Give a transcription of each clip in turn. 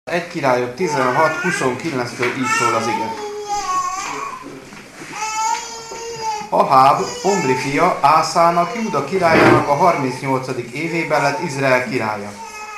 1 Királyok 16-29-től így szól az ige. Aháb, Omri fia, Ászának, Júda királyának a 38. évében lett Izrael királya.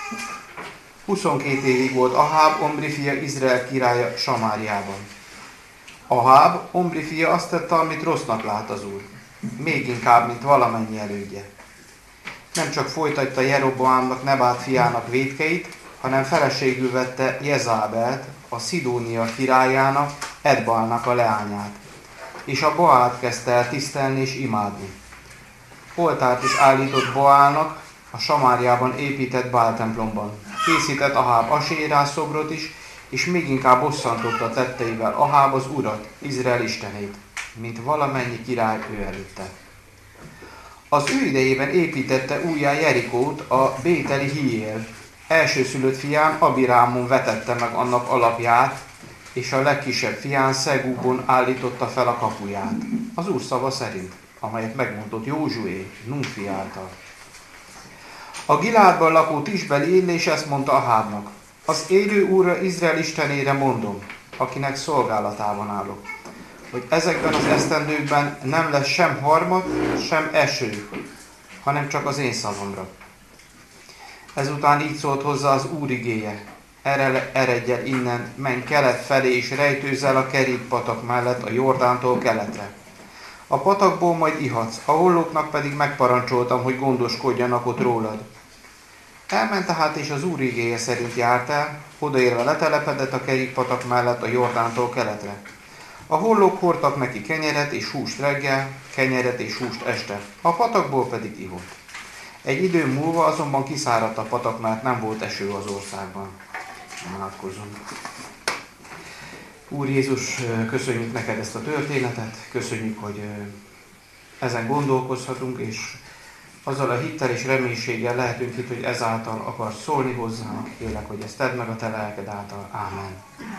22 évig volt Aháb, Omri fia, Izrael királya Samáriában. Aháb, Omri fia azt tette, amit rossznak lát az Úr, még inkább, mint valamennyi elődje. Nem csak folytatta Jeroboámnak, Nebát fiának vétkeit, hanem feleségül vette Jezábelt, a Szidónia királyának, Edbalnak a leányát, és a Baát kezdte el tisztelni és imádni. Oltárt is állított Baálnak a Samáriában épített Bál templomban. Készített Aháb Asérás szobrot is, és még inkább bosszantotta tetteivel Aháb az Urat, Izrael istenét, mint valamennyi király ő előtte. Az ő idejében építette újjá Jerikót a bételi Hiél. Elsőszülött fián Abirámon vetette meg annak alapját, és a legkisebb fián Szegúbon állította fel a kapuját. Az Úr szava szerint, amelyet megmondott Józsué, Nun fiától. A Giládban lakó Tisbeli Illés ezt mondta Ahábnak: az élő Úrra, Izrael istenére mondom, akinek szolgálatában állok, hogy ezekben az esztendőkben nem lesz sem harmad, sem eső, hanem csak az én szavamra. Ezután így szólt hozzá az Úr igéje: eredj el innen, menj kelet felé, és rejtőzz el a Kerit patak mellett a Jordántól keletre. A patakból majd ihatsz, a hollóknak pedig megparancsoltam, hogy gondoskodjanak ott rólad. Elment tehát, és az Úr igéje szerint járt el, odaérve letelepedett a Kerit patak mellett a Jordántól keletre. A hollók hordtak neki kenyeret és húst reggel, kenyeret és húst este, a patakból pedig ivott. Egy idő múlva azonban kiszáradt a patak, mert nem volt eső az országban. Imádkozzunk. Úr Jézus, köszönjük neked ezt a történetet, köszönjük, hogy ezen gondolkozhatunk, és azzal a hittel és reménységgel lehetünk itt, hogy ezáltal akarsz szólni hozzánk. Kérlek, hogy ezt tedd meg a te lelked által. Ámen.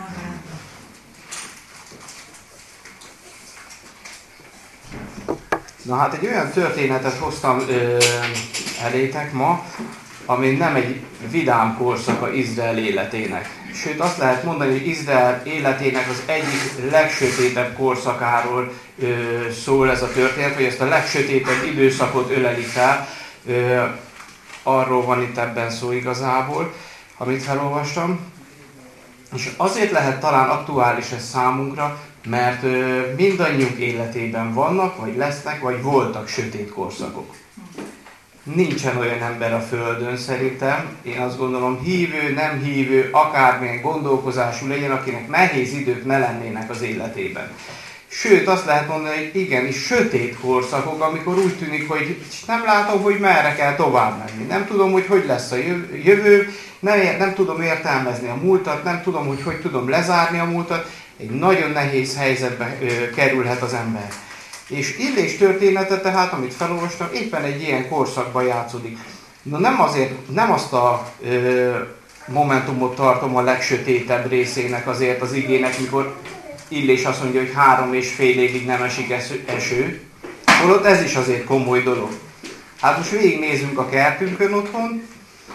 Na hát egy olyan történetet hoztam elétek ma, ami nem egy vidám korszaka Izrael életének. Sőt, azt lehet mondani, hogy Izrael életének az egyik legsötétebb korszakáról szól ez a történet, vagy ezt a legsötétebb időszakot öleli fel. Arról van itt ebben szó igazából, amit felolvastam. És azért lehet talán aktuális ez számunkra, mert mindannyiunk életében vannak, vagy lesznek, vagy voltak sötét korszakok. Nincsen olyan ember a Földön szerintem, én azt gondolom, hívő, nem hívő, akármilyen gondolkozású legyen, akinek nehéz idők ne lennének az életében. Sőt, azt lehet mondani, hogy igenis sötét korszakok, amikor úgy tűnik, hogy nem látom, hogy merre kell tovább menni. Nem tudom, hogy lesz a jövő, nem tudom értelmezni a múltat, nem tudom, hogy tudom lezárni a múltat. Egy nagyon nehéz helyzetbe kerülhet az ember. És Illés története tehát, amit felolvastam, éppen egy ilyen korszakban játszódik. Na nem azt a momentumot tartom a legsötétebb részének azért az igének, mikor Illés azt mondja, hogy 3,5 évig nem esik eső, holott ez is azért komoly dolog. Hát most végignézünk a kertünkön otthon,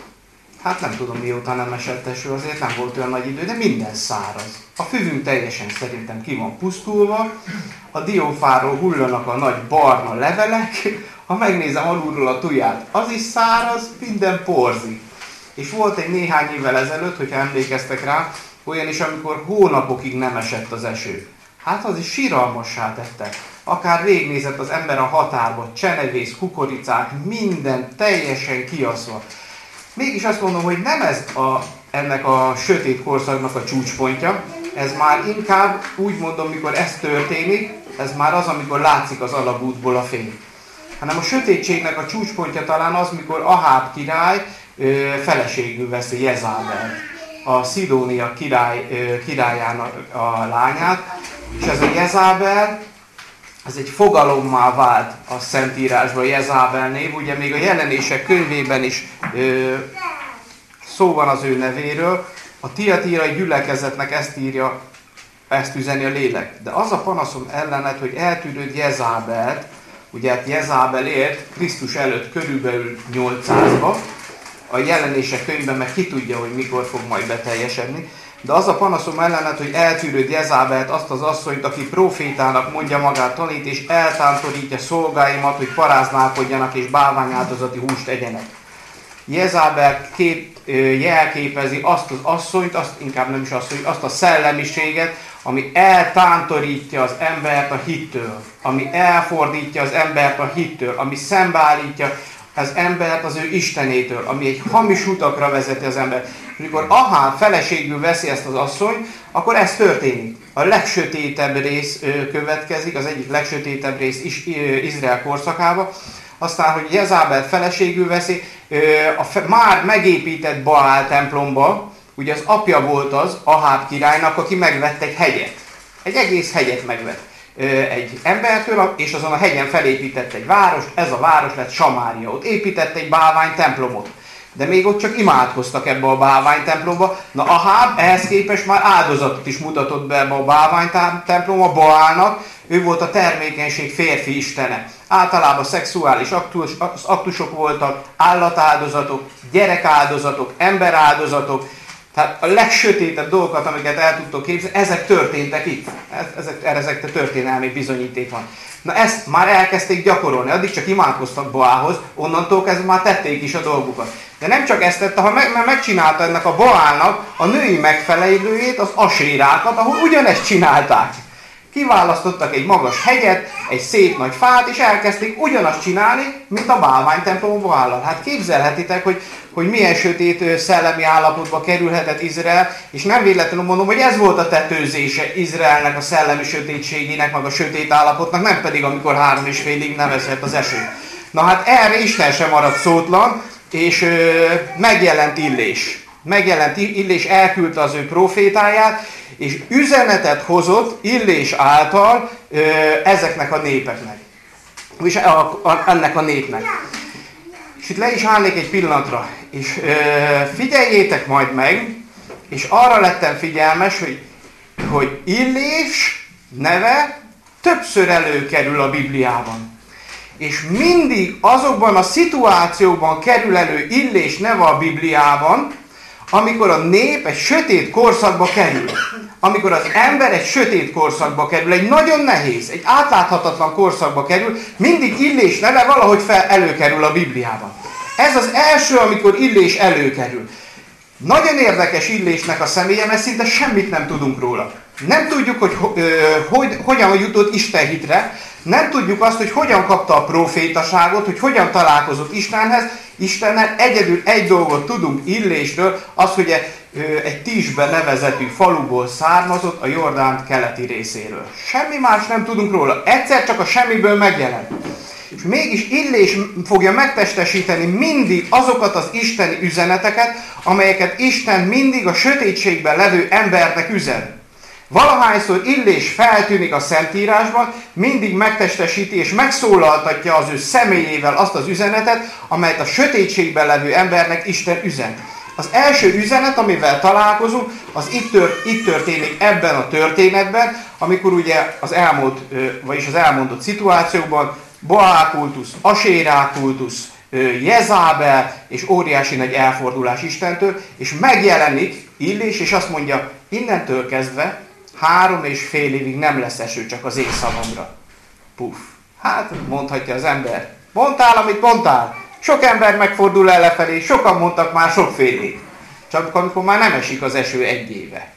hát nem tudom mióta nem esett eső, azért nem volt olyan nagy idő, de minden száraz. A füvünk teljesen szerintem ki van pusztulva, a diófáról hullanak a nagy barna levelek, ha megnézem alulról a tuját, az is száraz, minden porzik. És volt egy néhány évvel ezelőtt, hogyha emlékeztek rá, olyan is, amikor hónapokig nem esett az eső. Hát az is siralmassá tette. Akár végignézett az ember a határba, csenevész, kukoricák, minden teljesen kiaszva. Mégis azt mondom, hogy nem ez ennek a sötét korszaknak a csúcspontja, ez már inkább úgy mondom, mikor ez történik, ez már az, amikor látszik az alagútból a fény. Hanem a sötétségnek a csúcspontja talán az, mikor Aháb király feleségül veszi Jezábelt, a Szidónia királyának a lányát, és ez a Jezábel, ez egy fogalommá vált a Szentírásban, Jezábel név, ugye még a Jelenések könyvében is szó van az ő nevéről, a tiatírai gyülekezetnek ezt üzeni a lélek. De az a panaszom ellened, hogy eltűrőd Jezábelt, ugye hát Jezábel élt Krisztus előtt körülbelül 800-ba, a Jelenések könyvben, meg ki tudja, hogy mikor fog majd beteljesedni. De az a panaszom ellenet, hogy eltűrőd Jezabelt, azt az asszonyt, aki profétának mondja magát, tanít, és eltántorítja szolgáimat, hogy paráználkodjanak és bálványáldozati húst egyenek. Jezabel jelképezi azt az asszonyt, inkább nem is asszonyt, azt a szellemiséget, ami eltántorítja az embert a hittől, ami elfordítja az embert a hittől, ami szembeállítja az embert az ő Istenétől, ami egy hamis utakra vezeti az embert. Amikor Aháb feleségül veszi ezt az asszonyt, akkor ez történik. A legsötétebb rész következik, az egyik legsötétebb rész Izrael korszakában. Aztán, hogy Jezabelt feleségül veszi, a már megépített Baál templomba, ugye az apja volt az Aháb királynak, aki megvett egy hegyet. Egy egész hegyet megvett egy embertől, és azon a hegyen felépített egy várost, ez a város lett Samária. Ott épített egy bálvány templomot. De még ott csak imádkoztak ebbe a bálvány templomba. Na Aháb ehhez képest már áldozatot is mutatott be ebbe a bálvány templomba, Baálnak. Ő volt a termékenység férfi istene. Általában szexuális aktusok voltak, állatáldozatok, gyerekáldozatok, emberáldozatok. Tehát a legsötétebb dolgokat, amiket el tudtok képzelni, ezek történtek itt. Ezek történelmi bizonyíték van. Na ezt már elkezdték gyakorolni, addig csak imádkoztak Baálhoz, onnantól kezdve már tették is a dolgukat. De nem csak ezt tette, hanem megcsinálta ennek a Baálnak a női megfelelőjét, az asérákat, ahol ugyanezt csinálták. Kiválasztottak egy magas hegyet, egy szép nagy fát, és elkezdték ugyanazt csinálni, mint a bálványtemplom Baállal. Hát képzelhetitek, hogy milyen sötét szellemi állapotba kerülhetett Izrael, és nem véletlenül mondom, hogy ez volt a tetőzése Izraelnek a szellemi sötétségének, meg a sötét állapotnak, nem pedig amikor 3,5 évig nem esett az eső. Na hát erre Isten sem maradt szótlan, és megjelent Illés. Illés elküldte az ő profétáját, és üzenetet hozott Illés által ezeknek a népeknek. És ennek a népnek. És itt le is állnék egy pillanatra, és figyeljétek majd meg, és arra lettem figyelmes, hogy Illés neve többször előkerül a Bibliában. És mindig azokban a szituációkban kerül elő Illés neve a Bibliában, amikor a nép egy sötét korszakba kerül. Amikor az ember egy sötét korszakba kerül, egy nagyon nehéz, egy átláthatatlan korszakba kerül, mindig Illés neve valahogy előkerül a Bibliában. Ez az első, amikor Illés előkerül. Nagyon érdekes Illésnek a személye, mert szinte semmit nem tudunk róla. Nem tudjuk, hogy hogyan jutott Istenhitre, nem tudjuk azt, hogy hogyan kapta a profétaságot, hogy hogyan találkozott Istennel. Egyedül egy dolgot tudunk Illésről, az, hogy egy Tisbe nevezetű faluból származott a Jordán keleti részéről. Semmi más nem tudunk róla. Egyszer csak a semmiből megjelent. És mégis Illés fogja megtestesíteni mindig azokat az isteni üzeneteket, amelyeket Isten mindig a sötétségben levő embernek üzen. Valahányszor Illés feltűnik a Szentírásban, mindig megtestesíti és megszólaltatja az ő személyével azt az üzenetet, amelyet a sötétségben levő embernek Isten üzen. Az első üzenet, amivel találkozunk, az itt történik ebben a történetben, amikor ugye az elmondott szituációkban Baál kultusz, Asérá kultusz, Jezabel és óriási nagy elfordulás Istentől, és megjelenik Illés, és azt mondja, innentől kezdve 3,5 évig nem lesz eső, csak az én szavamra. Puff. Hát mondhatja az ember. Mondtál, amit mondtál. Sok ember megfordul el lefelé, sokan mondtak már sokfélét. Csak amikor már nem esik az eső 1 éve.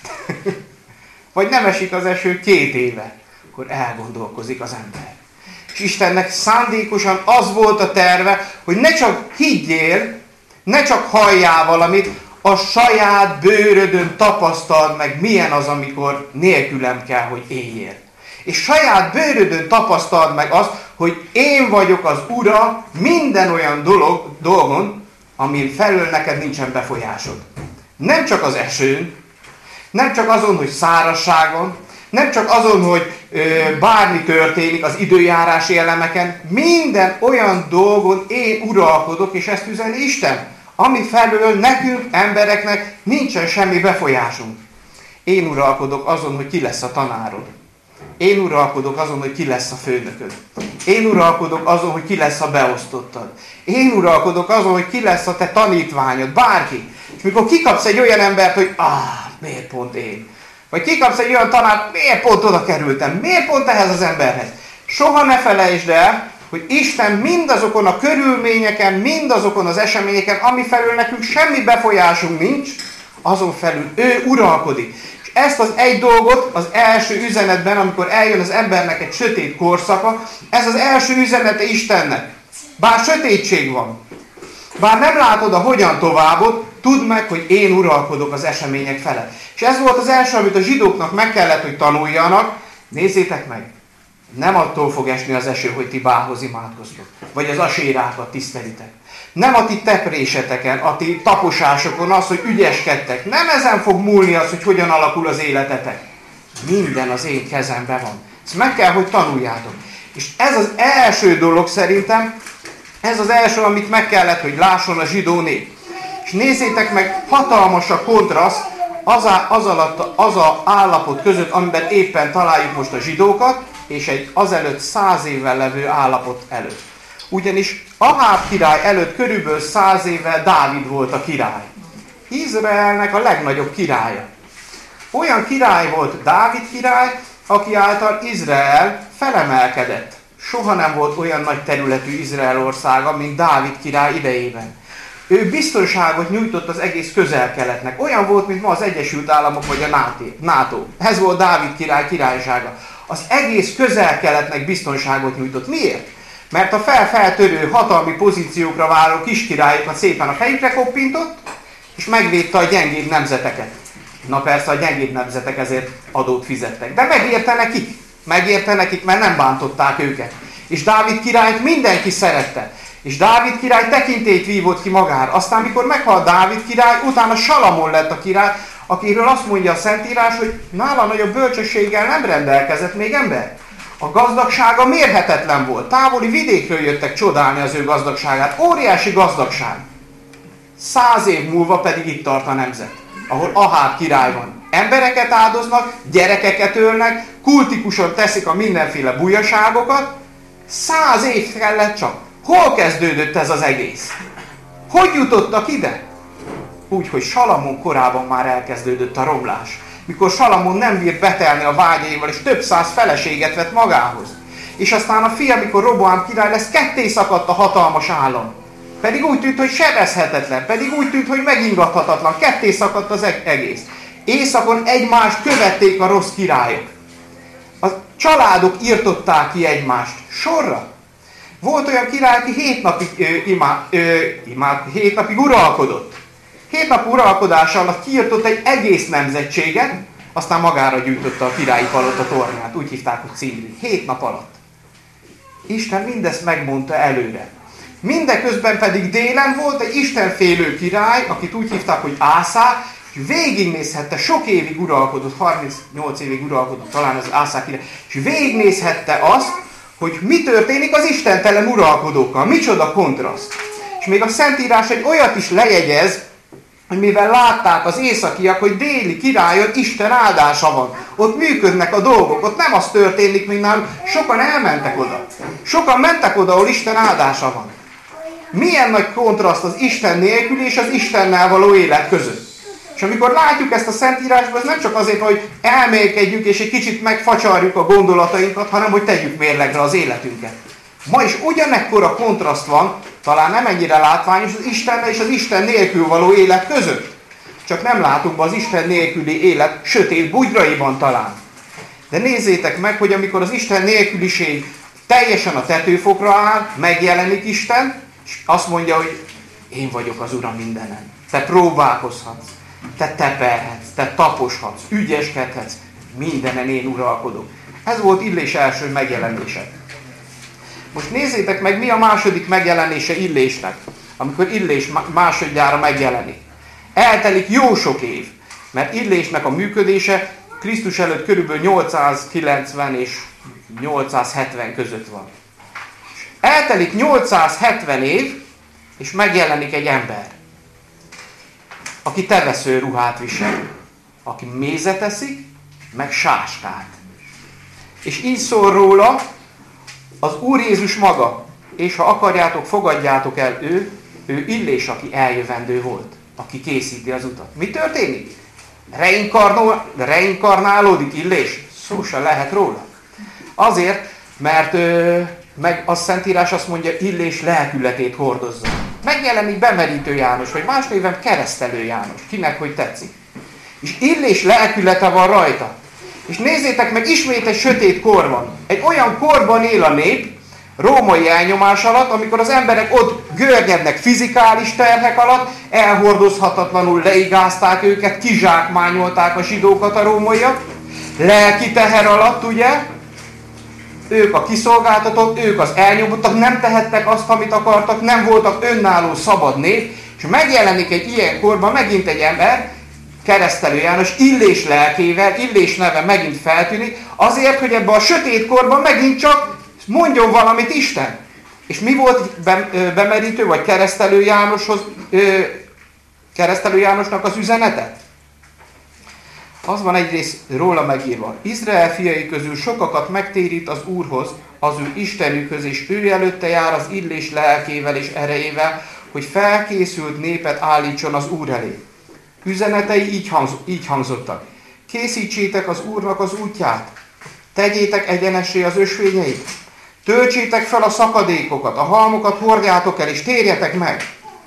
Vagy nem esik az eső 2 éve. Akkor elgondolkozik az ember. És Istennek szándékosan az volt a terve, hogy ne csak higgyél, ne csak halljál valamit, a saját bőrödön tapasztald meg, milyen az, amikor nélkülem kell, hogy éljél. És saját bőrödön tapasztald meg azt, hogy én vagyok az Ura minden olyan dolgon, amin felől neked nincsen befolyásod. Nem csak az esőn, nem csak azon, hogy szárazságon, nem csak azon, hogy bármi történik az időjárási elemeken, minden olyan dolgon én uralkodok, és ezt üzeni Isten, ami felől nekünk, embereknek nincsen semmi befolyásunk. Én uralkodok azon, hogy ki lesz a tanárod. Én uralkodok azon, hogy ki lesz a főnököd. Én uralkodok azon, hogy ki lesz a beosztottad. Én uralkodok azon, hogy ki lesz a te tanítványod, bárki. És mikor kikapsz egy olyan embert, hogy miért pont én? Vagy kikapsz egy olyan tanárt, miért pont oda kerültem? Miért pont ehhez az emberhez? Soha ne felejtsd el, hogy Isten mindazokon a körülményeken, mindazokon az eseményeken, ami felül nekünk semmi befolyásunk nincs, azon felül ő uralkodik. És ezt az egy dolgot az első üzenetben, amikor eljön az embernek egy sötét korszaka, ez az első üzenete Istennek. Bár sötétség van, bár nem látod a hogyan továbbot, tudd meg, hogy én uralkodok az események felett. És ez volt az első, amit a zsidóknak meg kellett, hogy tanuljanak. Nézzétek meg! Nem attól fog esni az eső, hogy ti Bálhoz imádkoztok, vagy az asérákat tisztelitek. Nem a ti tepréseteken, a ti taposásokon az, hogy ügyeskedtek. Nem ezen fog múlni az, hogy hogyan alakul az életetek. Minden az én kezemben van. Ezt meg kell, hogy tanuljátok. És ez az első dolog szerintem, ez az első, amit meg kellett, hogy lásson a zsidó nép. És nézzétek meg, hatalmas a kontraszt az a állapot között, amiben éppen találjuk most a zsidókat, és egy azelőtt 100 évvel levő állapot előtt. Ugyanis Aháb király előtt körülbelül 100 évvel Dávid volt a király. Izraelnek a legnagyobb királya. Olyan király volt Dávid király, aki által Izrael felemelkedett. Soha nem volt olyan nagy területű Izrael országa, mint Dávid király idejében. Ő biztonságot nyújtott az egész Közel-Keletnek. Olyan volt, mint ma az Egyesült Államok vagy a NATO. Ez volt Dávid király királysága. Az egész Közel-Keletnek biztonságot nyújtott. Miért? Mert a feltörő hatalmi pozíciókra váró kiskirályokat szépen a fejükre koppintott, és megvédte a gyengébb nemzeteket. Na persze a gyengébb nemzetek ezért adót fizettek. De megérte nekik. Megérte nekik, mert nem bántották őket. És Dávid királyt mindenki szerette. És Dávid király tekintélyt vívott ki magára. Aztán, mikor meghalt Dávid király, utána Salamon lett a király, akiről azt mondja a Szentírás, hogy nála nagyobb bölcsességgel nem rendelkezett még ember. A gazdagsága mérhetetlen volt. Távoli vidékről jöttek csodálni az ő gazdagságát. Óriási gazdagság. 100 év múlva pedig itt tart a nemzet, ahol Aháb király van. Embereket áldoznak, gyerekeket ölnek, kultikusan teszik a mindenféle bujaságokat. 100 év kellett csak. Hol kezdődött ez az egész? Hogy jutottak ide? Úgy, hogy Salamon korában már elkezdődött a romlás. Mikor Salamon nem bírt betelni a vágyaival, és több száz feleséget vett magához. És aztán a fia, mikor Roboám király lesz, ketté szakadt a hatalmas állam. Pedig úgy tűnt, hogy sebezhetetlen, pedig úgy tűnt, hogy megingathatatlan. Ketté szakadt az egész. Északon egymást követték a rossz királyok. A családok irtották ki egymást. Sorra. Volt olyan király, aki 7 napig uralkodott. 7 nap uralkodása alatt kiirtott egy egész nemzetséget, aztán magára gyűjtötte a királyi palota tornyát. Úgy hívták, hogy Cimri. 7 nap alatt. Isten mindezt megmondta előre. Mindeközben pedig délen volt egy istenfélő király, akit úgy hívták, hogy Ászá, és végignézhette, sok évig uralkodott, 38 évig uralkodott talán az Ászá király, és végignézhette azt, hogy mi történik az istentelen uralkodókkal, micsoda kontraszt. És még a Szentírás egy olyat is lejegyez, hogy mivel látták az északiak, hogy déli királyon Isten áldása van. Ott működnek a dolgok, ott nem az történik, mint nálunk. Sokan elmentek oda. Sokan mentek oda, ahol Isten áldása van. Milyen nagy kontraszt az Isten nélkül és az Istennel való élet között. És amikor látjuk ezt a Szentírásban, ez nem csak azért, hogy elmélkedjük és egy kicsit megfacsarjuk a gondolatainkat, hanem hogy tegyük mérlegre az életünket. Ma is ugyanekkora kontraszt van, talán nem ennyire látványos az Istennel és az Isten nélkül való élet között. Csak nem látunk be az Isten nélküli élet sötét bugyraiban talán. De nézzétek meg, hogy amikor az Isten nélküliség teljesen a tetőfokra áll, megjelenik Isten, és azt mondja, hogy én vagyok az Ura mindenen. Te próbálkozhatsz, te teperhetsz, te taposhatsz, ügyeskedhetsz, mindenen én uralkodok. Ez volt Illés első megjelenése. Most nézzétek meg, mi a második megjelenése Illésnek, amikor Illés másodjára megjelenik. Eltelik jó sok év, mert Illésnek a működése Krisztus előtt körülbelül 890 és 870 között van. Eltelik 870 év, és megjelenik egy ember, aki tevesző ruhát visel, aki mézet eszik, meg sáskát. És így szól róla az Úr Jézus maga. És ha akarjátok, fogadjátok el ő Illés, aki eljövendő volt, aki készíti az utat. Mi történik? Reinkarnálódik Illés? Szó sem lehet róla. Azért, mert meg a Szentírás azt mondja, Illés lelkületét hordozza. Megjelenik Bemerítő János, vagy más néven Keresztelő János, kinek hogy tetszik. És Illés lelkülete van rajta. És nézzétek meg, ismét egy sötét kor van. Egy olyan korban él a nép, római elnyomás alatt, amikor az emberek ott görnyednek fizikális terhek alatt, elhordozhatatlanul leigázták őket, kizsákmányolták a zsidókat a rómaiak, lelki teher alatt, ugye? Ők a kiszolgáltatók, ők az elnyomottak, nem tehettek azt, amit akartak, nem voltak önálló szabad nép, és megjelenik egy ilyen korban megint egy ember, Keresztelő János, Illés lelkével, Illés neve megint feltűnik, azért, hogy ebben a sötét korban megint csak mondjon valamit Isten. És mi volt Bemerítő, vagy Keresztelő Jánosnak az üzenete? Az van egyrészt róla megírva. Izrael fiai közül sokakat megtérít az Úrhoz, az ő Istenükhöz, és ő előtte jár az Illés lelkével és erejével, hogy felkészült népet állítson az Úr elé. Üzenetei így hangzottak. Készítsétek az Úrnak az útját, tegyétek egyenessé az ösvényeit, töltsétek fel a szakadékokat, a halmokat hordjátok el, és térjetek meg.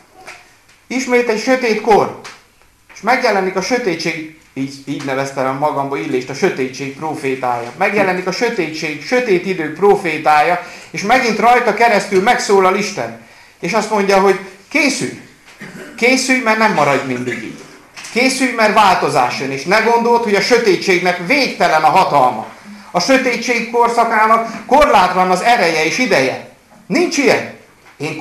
Ismét egy sötét kor, és megjelenik a sötétség, így neveztem magamba Illést, a sötétség profétája. Megjelenik a sötétség, sötét idők profétája, és megint rajta keresztül megszólal Isten. És azt mondja, hogy készülj! Készülj, mert nem maradj mindig így. Készülj, mert változás jön, és ne gondold, hogy a sötétségnek végtelen a hatalma. A sötétség korszakának korlátlan az ereje és ideje. Nincs ilyen. Én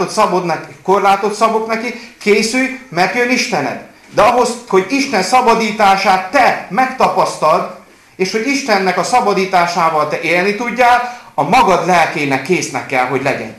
korlátot szabok neki, készülj, mert jön Istened. De ahhoz, hogy Isten szabadítását te megtapasztald, és hogy Istennek a szabadításával te élni tudjál, a magad lelkének késznek kell, hogy legyen.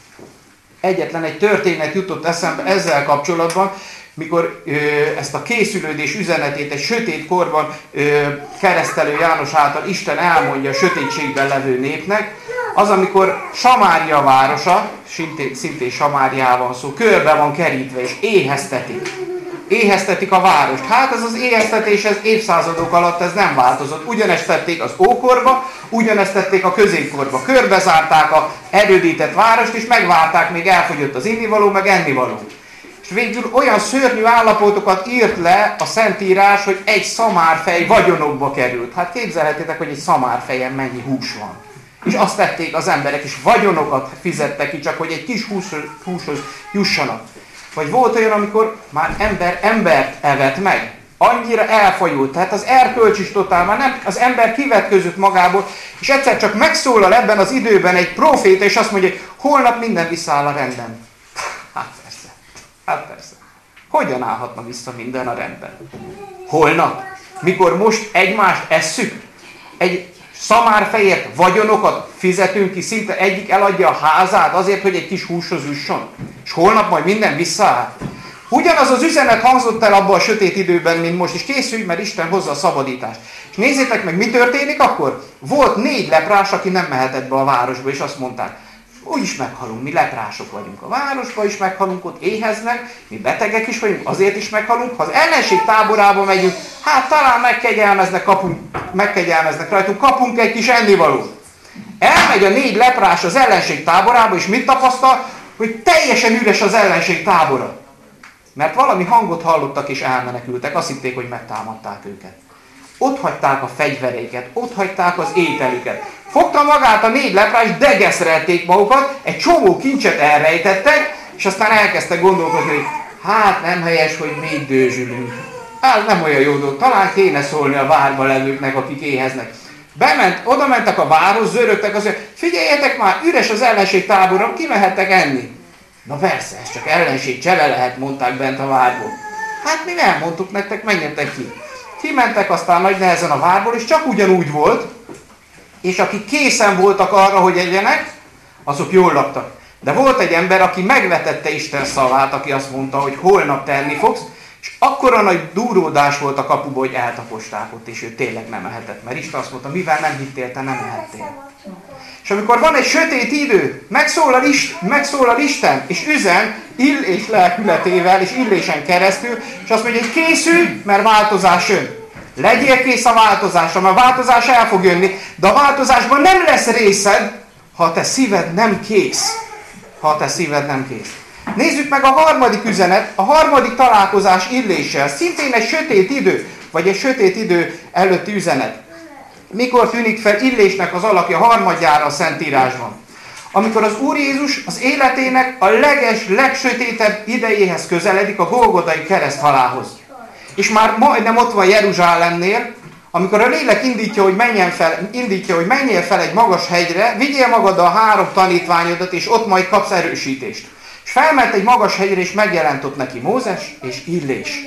Egyetlen egy történet jutott eszembe ezzel kapcsolatban, mikor ezt a készülődés üzenetét egy sötét korban Keresztelő János által Isten elmondja a sötétségben levő népnek, az, amikor Samária városa, szintén Samáriában van szó, körbe van kerítve és éheztetik. Éheztetik a várost. Hát ez az éheztetés, ez évszázadok alatt ez nem változott. Ugyanezt tették az ókorba, ugyanezt tették a középkorba. Körbezárták a erődített várost, és megvárták, még elfogyott az innivaló, meg ennivaló. És végül olyan szörnyű állapotokat írt le a Szentírás, hogy egy szamárfej vagyonokba került. Hát képzelhetitek, hogy egy szamárfejen mennyi hús van. És azt tették az emberek, és vagyonokat fizettek ki, csak hogy egy kis húshoz jussanak. Vagy volt olyan, amikor már embert evett meg. Annyira elfajult. Tehát az erkölcs is totál, már nem, az ember kivetközött magából, és egyszer csak megszólal ebben az időben egy próféta, és azt mondja, hogy holnap minden visszaáll a rendben. Hát persze. Hogyan állhatna vissza minden a rendben? Holnap? Mikor most egymást esszük? Egy szamárfejért vagyonokat fizetünk ki, szinte egyik eladja a házát azért, hogy egy kis húshoz jusson. És holnap majd minden visszaáll. Ugyanaz az üzenet hangzott el abban a sötét időben, mint most, és készülj, mert Isten hozza a szabadítást. És nézzétek meg, mi történik akkor? Volt 4 leprás, aki nem mehetett be a városba, és azt mondták, úgyis meghalunk, mi leprások vagyunk. A városba is meghalunk, ott éheznek, mi betegek is vagyunk, azért is meghalunk. Ha az ellenség táborába megyünk, hát talán megkegyelmeznek rajtunk, kapunk egy kis ennivalót. Elmegy a 4 leprás az ellenség táborába, és mit tapasztal? Hogy teljesen üres az ellenség tábora. Mert valami hangot hallottak és elmenekültek, azt hitték, hogy megtámadták őket. Ott hagyták a fegyvereiket, ott hagyták az ételüket. Fogta magát a 4 leprás, degeszrelték magukat, egy csomó kincset elrejtettek, és aztán elkezdtek gondolkodni, hogy hát nem helyes, hogy mi itt dőzsülünk. Hát nem olyan jó dolog, talán kéne szólni a várba levőknek, akik éheznek. Oda mentek a várhoz, zörögtek, azt mondják, figyeljetek már, üres az ellenség tábora, kimehettek enni. Na persze, ez csak ellenség csele lehet, mondták bent a várból. Hát mi nem mondtuk nektek, menjetek ki. Kimentek aztán nagy nehezen a várból, és csak ugyanúgy volt, és akik készen voltak arra, hogy egyenek, azok jól laktak. De volt egy ember, aki megvetette Isten szavát, aki azt mondta, hogy holnap te enni fogsz, És akkora nagy durródás volt a kapuban, hogy eltaposták ott, és ő tényleg nem ehetett. Mert Isten azt mondta, mivel nem hittél, te nem ehettél. És amikor van egy sötét idő, megszólal Isten, és üzen Illés lelkületével, és Illésen keresztül, és azt mondja, hogy készülj, mert változás jön. Legyél kész a változásra, mert a változás el fog jönni, de a változásban nem lesz részed, ha a te szíved nem kész. Nézzük meg a harmadik üzenet, a harmadik találkozás Illéssel. Szintén egy sötét idő, vagy egy sötét idő előtti üzenet. Mikor tűnik fel Illésnek az alakja harmadjára a Szentírásban? Amikor az Úr Jézus az életének a legsötétebb idejéhez közeledik, a Golgotai kereszthalálhoz. És már majdnem ott van Jeruzsálemnél, amikor a lélek indítja, hogy menjél fel egy magas hegyre, vigyél magaddal 3 tanítványodat, és ott majd kapsz erősítést. És felment egy magas hegyre, és megjelent ott neki Mózes és Illés.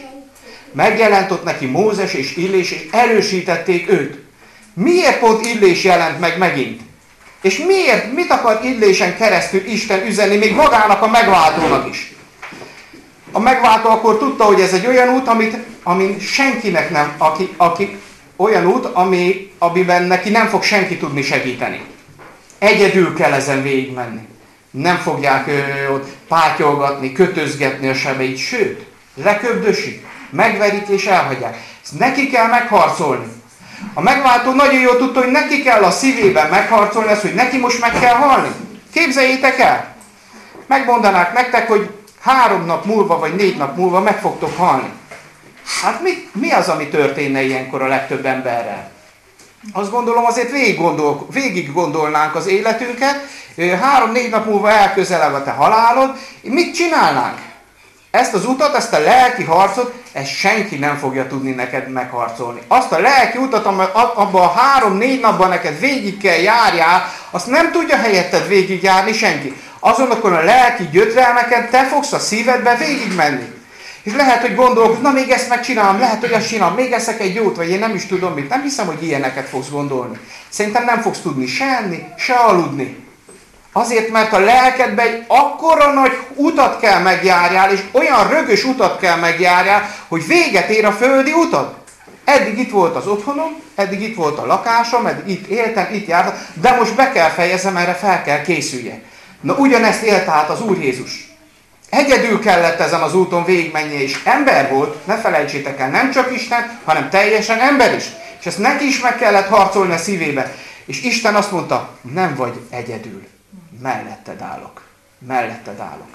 És erősítették őt. Miért pont Illés jelent meg megint? És mit akar Illésen keresztül Isten üzenni, még magának a megváltónak is? A megváltó akkor tudta, hogy ez egy olyan út, amin senkinek nem, olyan út, amiben neki nem fog senki tudni segíteni. Egyedül kell ezen végigmenni. Nem fogják ott pátyolgatni, kötözgetni a sebeit, sőt, leköbdösik, megverik és elhagyják. Ezt neki kell megharcolni. A megváltó nagyon jól tudta, hogy neki kell a szívében megharcolni ezt, hogy neki most meg kell halni. Képzeljétek el! Megmondanák nektek, hogy 3 nap múlva vagy 4 nap múlva meg fogtok halni. Hát mi az, ami történne ilyenkor a legtöbb emberrel? Azt gondolom, azért végig gondolnánk az életünket, 3-4 nap múlva elközelebb a te halálod, mit csinálnánk? Ezt az utat, ezt a lelki harcot, ezt senki nem fogja tudni neked megharcolni. Azt a lelki utat, abban a 3-4 napban neked végig kell járjál, azt nem tudja helyetted végigjárni senki. Azonokon a lelki gyötrelmeken te fogsz a szívedbe végigmenni. És lehet, hogy gondolkodsz, na még ezt megcsinálom, lehet, hogy azt csinálom, még eszek egy jót, vagy én nem is tudom mit. Nem hiszem, hogy ilyeneket fogsz gondolni. Szerintem nem fogsz tudni se enni, se aludni. Azért, mert a lelkedbe egy akkora nagy utat kell megjárjál, és olyan rögös utat kell megjárjál, hogy véget ér a földi utat. Eddig itt volt az otthonom, eddig itt volt a lakásom, eddig itt éltem, itt jártam, de most be kell fejezem, erre fel kell készüljek. Na ugyanezt élt át az Úr Jézus. Egyedül kellett ezen az úton végigmennie, és ember volt, ne felejtsétek el, nem csak Isten, hanem teljesen ember is. És ezt neki is meg kellett harcolni a szívébe. És Isten azt mondta, nem vagy egyedül, melletted állok.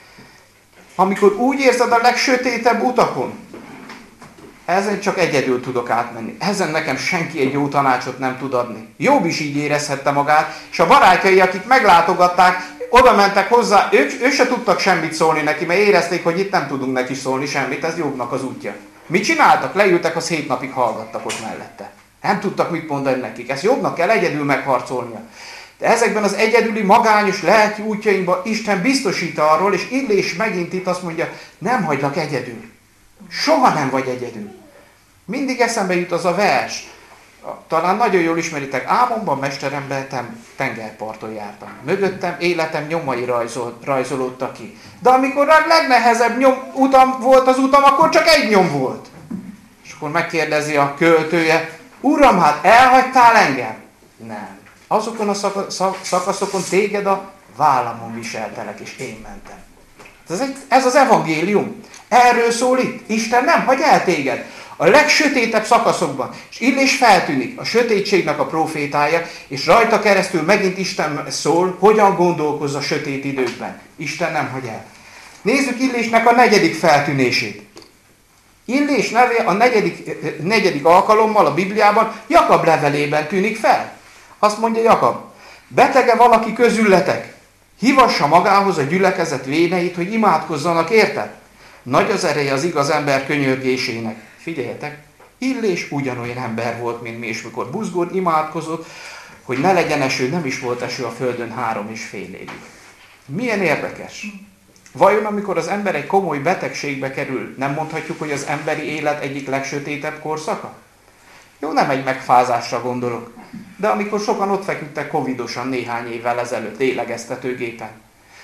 Amikor úgy érzed a legsötétebb utakon, ezen csak egyedül tudok átmenni. Ezen nekem senki egy jó tanácsot nem tud adni. Jobb is így érezhette magát, és a barátjai, akik meglátogatták, oda mentek hozzá, ők se tudtak semmit szólni neki, mert érezték, hogy itt nem tudunk neki szólni semmit, ez Jobbnak az útja. Mit csináltak? Leültek, az 7 napig hallgattak ott mellette. Nem tudtak mit mondani nekik. Ezt Jobbnak kell egyedül megharcolnia. De ezekben az egyedüli, magányos lelki útjainkban Isten biztosít arról, és Illés megint itt azt mondja, nem hagylak egyedül. Soha nem vagy egyedül. Mindig eszembe jut az a vers. Talán nagyon jól ismeritek, álmomban, mesteremben tengerparton jártam. Mögöttem életem nyomai rajzolódtak ki. De amikor a legnehezebb utam volt az utam, akkor csak egy nyom volt. És akkor megkérdezi a költője, Uram, hát elhagytál engem? Nem. Azokon a szakaszokon téged a vállamon viseltelek, és én mentem. Ez az evangélium. Erről szól itt. Isten nem hagy el téged. A legsötétebb szakaszokban. És Illés feltűnik, a sötétségnek a profétája, és rajta keresztül megint Isten szól, hogyan gondolkozz a sötét időkben. Isten nem hagy el. Nézzük Illésnek a 4. feltűnését. Illés neve a 4. alkalommal a Bibliában Jakab levelében tűnik fel. Azt mondja Jakab, betege valaki közületek, hívassa magához a gyülekezet véneit, hogy imádkozzanak érte. Nagy az ereje az igaz ember könyörgésének. Figyeljetek, Illés ugyanolyan ember volt, mint mi, és mikor buzgón imádkozott, hogy ne legyen eső, nem is volt eső a földön 3,5 évig. Milyen érdekes. Vajon amikor az ember egy komoly betegségbe kerül, nem mondhatjuk, hogy az emberi élet egyik legsötétebb korszaka? Jó, nem egy megfázásra gondolok, de amikor sokan ott feküdtek covidosan néhány évvel ezelőtt lélegeztetőgépen.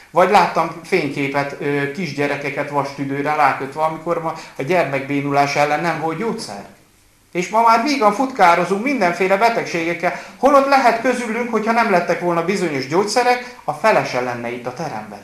Vagy láttam fényképet, kisgyerekeket vastüdőre rákötve, amikor a gyermekbénulás ellen nem volt gyógyszer. És ma már vígan futkározunk mindenféle betegségekkel, holott lehet közülünk, hogyha nem lettek volna bizonyos gyógyszerek, a felese lenne itt a teremben.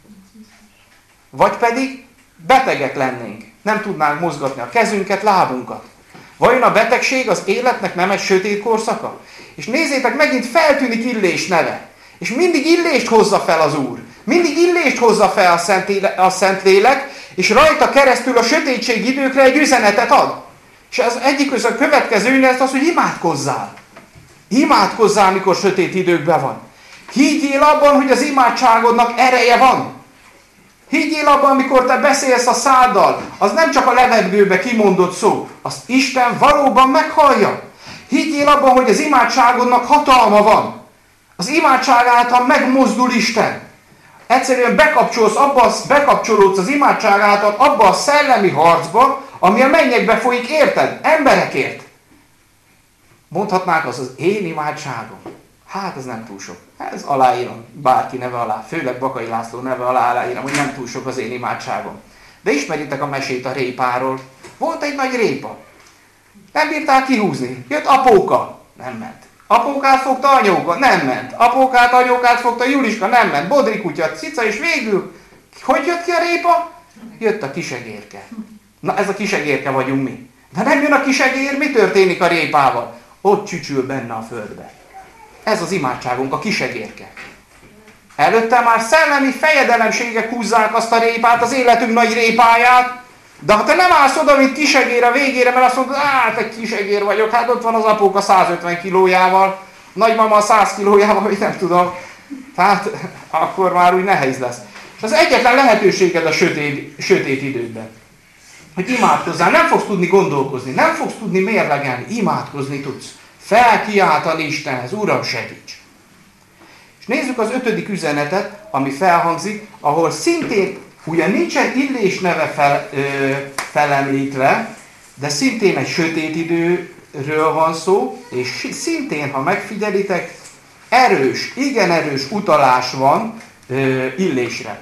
Vagy pedig betegek lennénk, nem tudnánk mozgatni a kezünket, lábunkat. Vajon a betegség az életnek nem egy sötét korszaka? És nézzétek, megint feltűnik Illés neve. És mindig Illést hozza fel az Úr. Mindig Illést hozza fel a Szentlélek, és rajta keresztül a sötétség időkre egy üzenetet ad. És az egyik a következő üzenet az, hogy imádkozzál. Imádkozzál, mikor sötét időkben van. Higgyél abban, hogy az imádságodnak ereje van. Higgyél abban, amikor te beszélsz a száddal, az nem csak a levegőbe kimondott szó, azt Isten valóban meghallja. Higgyél abban, hogy az imádságodnak hatalma van. Az imádság által megmozdul Isten. Egyszerűen bekapcsolódsz az imádság által abba a szellemi harcba, ami a mennyekbe folyik, érted? Emberekért. Mondhatnák az én imádságom. Hát ez nem túl sok. Ez aláírom bárki neve alá, főleg Bakai László neve alá aláírom, hogy nem túl sok az én imádságom. De ismeritek a mesét a répáról. Volt egy nagy répa. Nem bírták kihúzni. Jött apóka. Nem ment. Apókát fogta anyóka. Nem ment. Apókát, anyókát fogta Juliska. Nem ment. Bodri kutya, cica, és végül hogy jött ki a répa? Jött a kisegérke. Na ez a kisegérke vagyunk mi. De nem jön a kisegér, mi történik a répával? Ott csücsül benne a földbe. Ez az imádságunk, a kisegérke. Előtte már szellemi fejedelemségek húzzák azt a répát, az életünk nagy répáját, de ha te nem állsz oda, mint kisegér a végére, mert azt mondod, hát egy kisegér vagyok, hát ott van az apóka 150 kilójával, nagymama 100 kilójával, vagy nem tudom, tehát akkor már úgy nehéz lesz. És az egyetlen lehetőséged a sötét időkben, hogy imádkozzál, nem fogsz tudni gondolkozni, nem fogsz tudni mérlegelni, imádkozni tudsz. Felkiáltani Istenhez, Uram, segíts! És nézzük az 5. üzenetet, ami felhangzik, ahol szintén, ugyan nincsen Illés neve felemlítve, de szintén egy sötét időről van szó, és szintén, ha megfigyelitek, igen erős utalás van Illésre.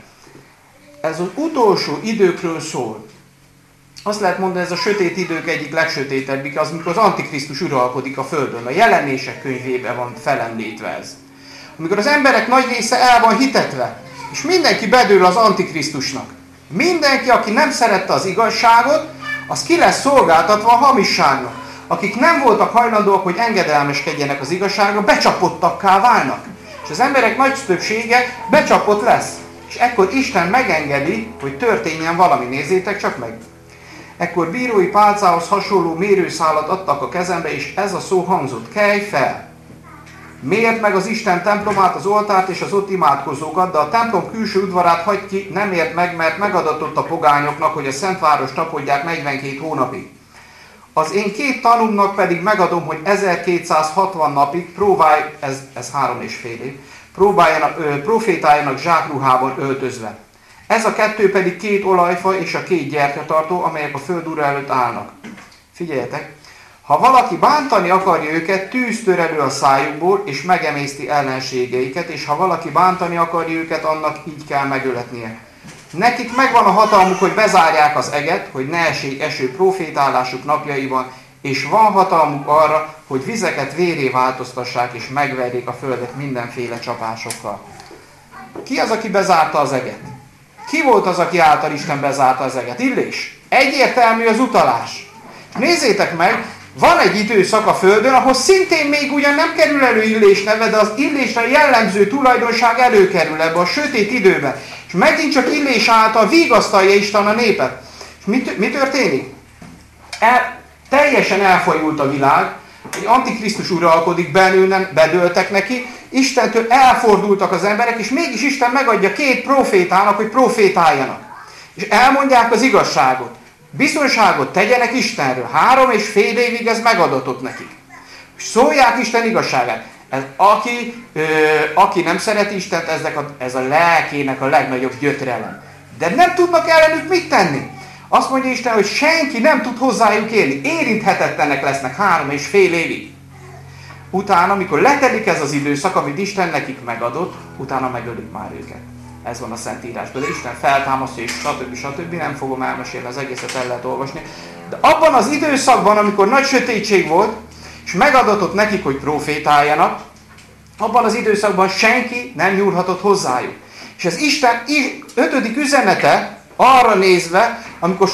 Ez az utolsó időkről szól. Azt lehet mondani, ez a sötét idők egyik legsötétebbik, az, mikor az Antikrisztus uralkodik a Földön. A Jelenések könyvében van felemlítve ez. Amikor az emberek nagy része el van hitetve, és mindenki bedől az Antikrisztusnak. Mindenki, aki nem szerette az igazságot, az ki lesz szolgáltatva a hamisságnak. Akik nem voltak hajlandóak, hogy engedelmeskedjenek az igazságra, becsapottakká válnak. És az emberek nagy többsége becsapott lesz. És ekkor Isten megengedi, hogy történjen valami. Nézzétek csak meg! Ekkor bírói pálcához hasonló mérőszálat adtak a kezembe, és ez a szó hangzott: kelj fel! Mérd meg az Isten templomát, az oltárt és az ott imádkozókat, de a templom külső udvarát hagyd ki, nem érd meg, mert megadatott a pogányoknak, hogy a Szentváros tapodják 42 hónapig. Az én 2 tanúmnak pedig megadom, hogy 1260 napig ez 3,5 év, profétáljanak zsákruhában öltözve. Ez a 2 pedig 2 olajfa és a 2 gyertyatartó, amelyek a föld ura előtt állnak. Figyeljetek! Ha valaki bántani akarja őket, tűz tör elő a szájukból, és megemészti ellenségeiket, és ha valaki bántani akarja őket, annak így kell megöletnie. Nekik megvan a hatalmuk, hogy bezárják az eget, hogy ne essék eső profétálásuk napjaiban, és van hatalmuk arra, hogy vizeket vérré változtassák, és megverjék a földet mindenféle csapásokkal. Ki az, aki bezárta az eget? Ki volt az, aki által Isten bezárta az eget? Illés. Egyértelmű az utalás. Nézzétek meg, van egy időszak a Földön, ahol szintén még ugyan nem kerül elő Illés neve, de az Illésre jellemző tulajdonság előkerül ebbe a sötét időben. És megint csak Illés által vigasztalja Isten a népet. És mi történik? Teljesen elfajult a világ, egy Antikrisztus uralkodik belőle, bedőltek neki, Istentől elfordultak az emberek, és mégis Isten megadja 2 profétának, hogy profétáljanak. És elmondják az igazságot. Biztonságot tegyenek Istenről. 3,5 évig ez megadatott nekik. És szólják Isten igazságát. Aki nem szereti Istent, ez a lelkének a legnagyobb gyötrelem. De nem tudnak ellenük mit tenni. Azt mondja Isten, hogy senki nem tud hozzájuk élni. Érinthetetlenek lesznek 3,5 évig. Utána, amikor letelik ez az időszak, amit Isten nekik megadott, utána megölik már őket. Ez van a Szentírásban. De Isten feltámasztja, és stb. Nem fogom elmesélni, az egészet el lehet olvasni. De abban az időszakban, amikor nagy sötétség volt, és megadatott nekik, hogy profétáljanak, abban az időszakban senki nem nyúlhatott hozzájuk. És az Isten 5. üzenete arra nézve, amikor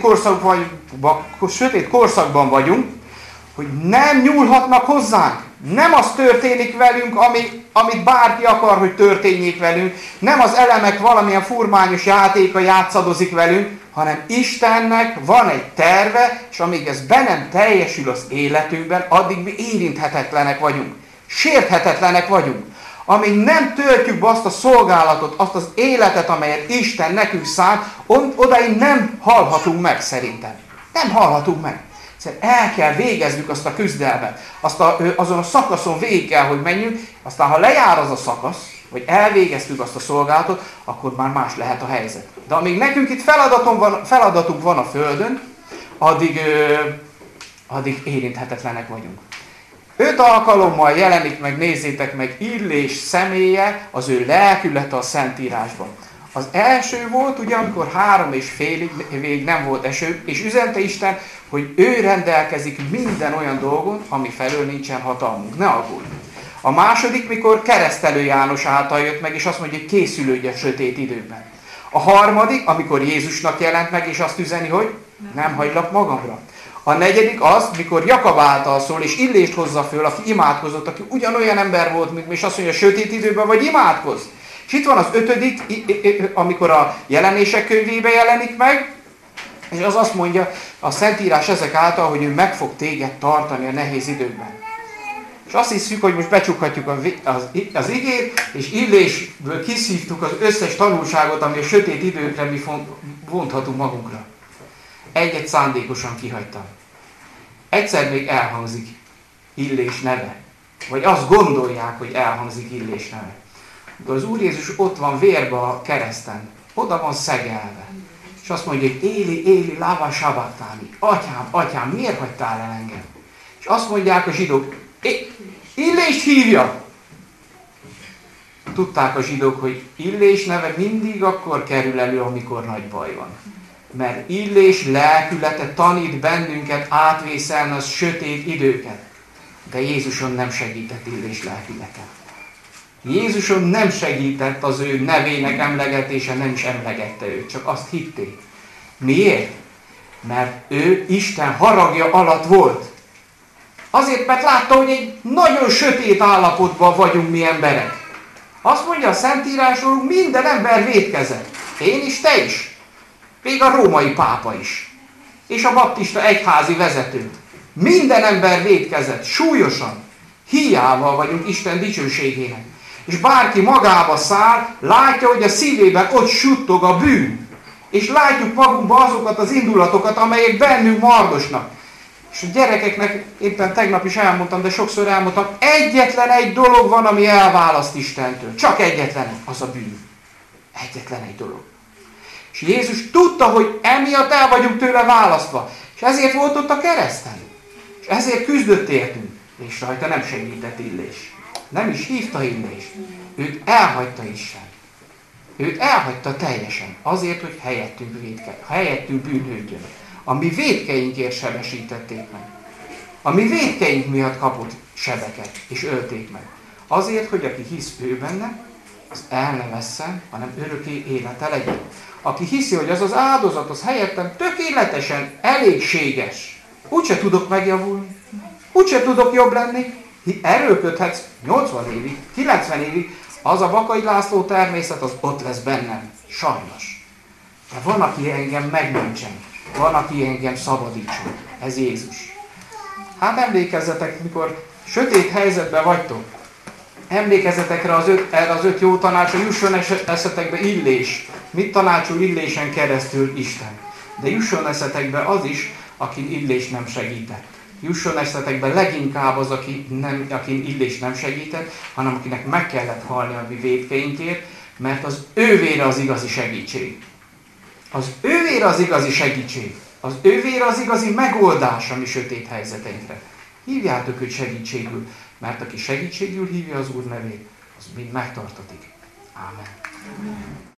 sötét korszakban vagyunk, hogy nem nyúlhatnak hozzánk. Nem az történik velünk, amit bárki akar, hogy történjék velünk. Nem az elemek valamilyen furmányos játéka játszadozik velünk, hanem Istennek van egy terve, és amíg ez be nem teljesül az életünkben, addig mi érinthetetlenek vagyunk. Sérthetetlenek vagyunk. Amíg nem töltjük be azt a szolgálatot, azt az életet, amelyet Isten nekünk szánt, odaig nem halhatunk meg szerintem. Nem halhatunk meg. El kell végeznünk azt a küzdelmet. Azon a szakaszon végig kell, hogy menjünk. Aztán, ha lejár az a szakasz, vagy elvégeztük azt a szolgálatot, akkor már más lehet a helyzet. De amíg nekünk itt feladatunk van a Földön, addig érinthetetlenek vagyunk. 5 alkalommal jelenik meg, nézzétek meg, Illés személye, az ő lelkülete a Szentírásban. Az első volt, ugye, amikor 3,5 évig nem volt eső, és üzente Isten, hogy ő rendelkezik minden olyan dolgon, ami felől nincsen hatalmunk. Ne aggódj! A második, mikor Keresztelő János által jött meg, és azt mondja, hogy készülődj a sötét időben. A harmadik, amikor Jézusnak jelent meg, és azt üzeni, hogy nem hagylak magamra. A negyedik az, mikor Jakab által szól, és Illést hozza föl, aki imádkozott, aki ugyanolyan ember volt, mint mi, és azt mondja, sötét időben vagy imádkozz. És itt van az 5., amikor a Jelenések könyvébe jelenik meg, és az azt mondja a Szentírás ezek által, hogy ő meg fog téged tartani a nehéz időkben. És azt hiszük, hogy most becsukhatjuk az igét, és Illésből kiszívtuk az összes tanulságot, ami a sötét időkre mi vonthatunk magunkra. Egyet szándékosan kihagytam. Egyszer még elhangzik Illés neve. Vagy azt gondolják, hogy elhangzik Illés neve. De az Úr Jézus ott van vérbe a kereszten. Oda van szegelve. És azt mondja, hogy Éli, Éli, lama sabachthani. Atyám, atyám, miért hagytál el engem? És azt mondják a zsidók, Illést hívja! Tudták a zsidók, hogy Illés neve mindig akkor kerül elő, amikor nagy baj van. Mert Illés lelkülete tanít bennünket átvészelni az sötét időket. De Jézuson nem segített Illés lelkülete. Jézuson nem segített az ő nevének emlegetése, nem is emlegette őt, csak azt hitték. Miért? Mert ő Isten haragja alatt volt. Azért, mert látta, hogy egy nagyon sötét állapotban vagyunk mi emberek. Azt mondja a Szentírásról, minden ember vétkezett. Én is, te is. Még a római pápa is. És a baptista egyházi vezető. Minden ember vétkezett, súlyosan. Hiával vagyunk Isten dicsőségének. És bárki magába száll, látja, hogy a szívében ott suttog a bűn. És látjuk magunkba azokat az indulatokat, amelyek bennünk mardosnak. És a gyerekeknek éppen tegnap is elmondtam, de sokszor elmondtam, egyetlen egy dolog van, ami elválaszt Istentől. Csak egyetlen egy, az a bűn. Egyetlen egy dolog. És Jézus tudta, hogy emiatt el vagyunk tőle választva. És ezért volt ott a kereszten. És ezért küzdött értünk. És rajta nem segített Illés. Nem is hívta Illést. Őt elhagyta Isten. Őt elhagyta teljesen. Azért, hogy helyettünk bűnhődjön. A mi vétkeinkért sebesítették meg. A mi vétkeink miatt kapott sebeket, és ölték meg. Azért, hogy aki hisz ő benne, az el ne vesszen, hanem örökké élete legyen. Aki hiszi, hogy az az áldozat, az helyettem tökéletesen elégséges. Úgyse tudok megjavulni. Úgyse tudok jobb lenni. Erőlködhetsz 80 évig, 90 évig, az a Bakai László természet, az ott lesz bennem. Sajnos. De van, aki engem megmentsen. Van, aki engem szabadítson. Ez Jézus. Hát emlékezzetek, mikor sötét helyzetben vagytok. Emlékezzetek erre az 5 jó tanácsra, jusson eszetekbe Illés. Mit tanácsol Illésen keresztül Isten? De jusson eszetekbe az is, akin Illés nem segített. Jusson eszetekbe leginkább az, akin Illés nem segített, hanem akinek meg kellett halni a mi vétkeinkért, mert az ővére az igazi segítség. Az ővére az igazi segítség. Az ővére az igazi megoldás a mi sötét helyzeteinkre. Hívjátok őt segítségül, mert aki segítségül hívja az Úr nevét, az mind megtartatik. Amen.